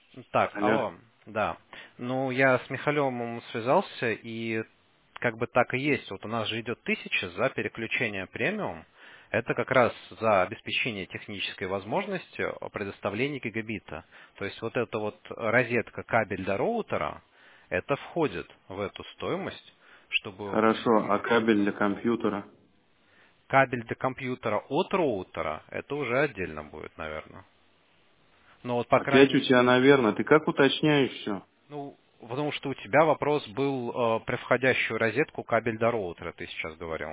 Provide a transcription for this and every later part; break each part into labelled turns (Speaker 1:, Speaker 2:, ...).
Speaker 1: Так,
Speaker 2: Алло.
Speaker 1: алло, да. Ну, я с Михалевым связался, и как бы так и есть. Вот у нас же идет 1000 за переключение премиум. Это как раз за обеспечение технической возможности предоставления гигабита. То есть вот эта вот розетка, кабель до роутера, это входит в эту стоимость, чтобы
Speaker 2: Хорошо, а кабель для компьютера?
Speaker 1: кабель до компьютера от роутера, это уже отдельно будет, наверное. Но вот, по
Speaker 2: Опять у
Speaker 1: крайней
Speaker 2: тебя, наверное, ты как уточняешь все?
Speaker 1: Ну, потому что у тебя вопрос был про входящую розетку кабель до роутера, ты сейчас говорил.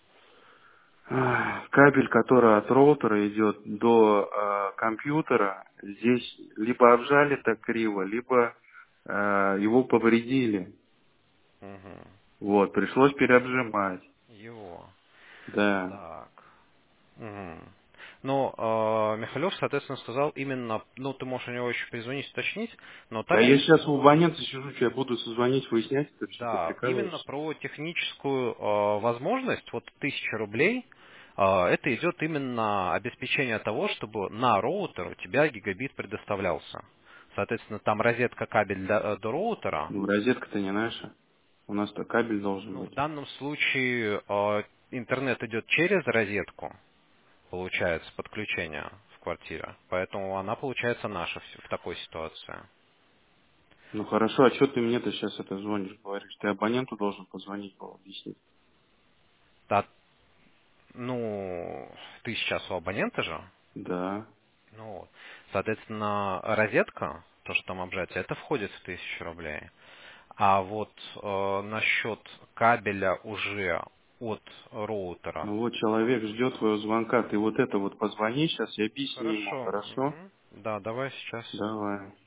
Speaker 2: Кабель, который от роутера идет до компьютера, здесь либо обжали так криво, либо его повредили.
Speaker 1: Угу.
Speaker 2: Вот, пришлось переобжимать.
Speaker 1: Его.
Speaker 2: Да.
Speaker 1: Так. Угу. Ну, Михалев, соответственно, сказал именно, ну, ты можешь у него еще перезвонить, уточнить, но
Speaker 2: Да
Speaker 1: так
Speaker 2: я
Speaker 1: как,
Speaker 2: сейчас у абонента сижу, что я буду созвонить, выяснять это все, ты
Speaker 1: да, именно
Speaker 2: прикалываешься.
Speaker 1: про техническую возможность, вот 1000 рублей, это идет именно обеспечение того, чтобы на роутер у тебя гигабит предоставлялся. Соответственно, там розетка кабель до роутера.
Speaker 2: Ну, розетка-то не наша. У нас-то кабель должен
Speaker 1: Ну, в
Speaker 2: быть.
Speaker 1: данном случае интернет идет через розетку, получается, подключение в квартире. Поэтому она получается наша в такой ситуации.
Speaker 2: Ну хорошо, а что ты мне-то сейчас это звонишь, говоришь? Ты абоненту должен позвонить, был, объяснить.
Speaker 1: Да, ну, ты сейчас у абонента же.
Speaker 2: Да.
Speaker 1: Ну, вот. Соответственно, розетка, то, что там обжатие, это входит в 1000 рублей. А вот насчет кабеля уже от роутера.
Speaker 2: Ну вот человек ждет твоего звонка. Ты вот это вот позвони сейчас и объясни ему,
Speaker 1: Хорошо.
Speaker 2: хорошо?
Speaker 1: Мгм. Да, давай сейчас.
Speaker 2: Давай.